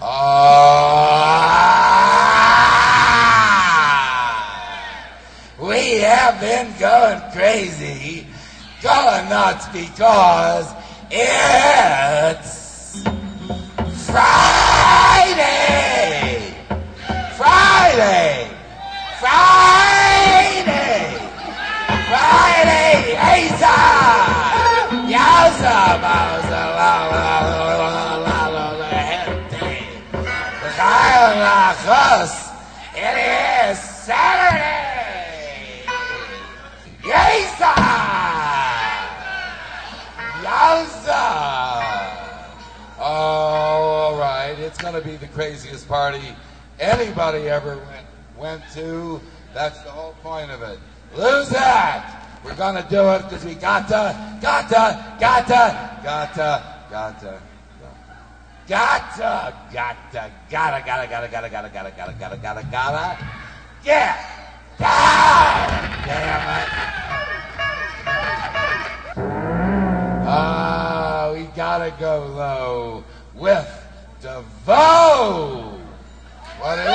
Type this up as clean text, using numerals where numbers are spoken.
We have been going crazy, going nuts because it's Friday! Friday! Friday! Friday! Asa! Yowza! Bowza! La la la la la la la. It is Saturday! Yasa! Yowza! All right, it's going to be the craziest party anybody ever went to. That's the whole point of it. Lose that! We're going to do it because we gotta. Get down! Damn it! We gotta go low with DeVoe. What is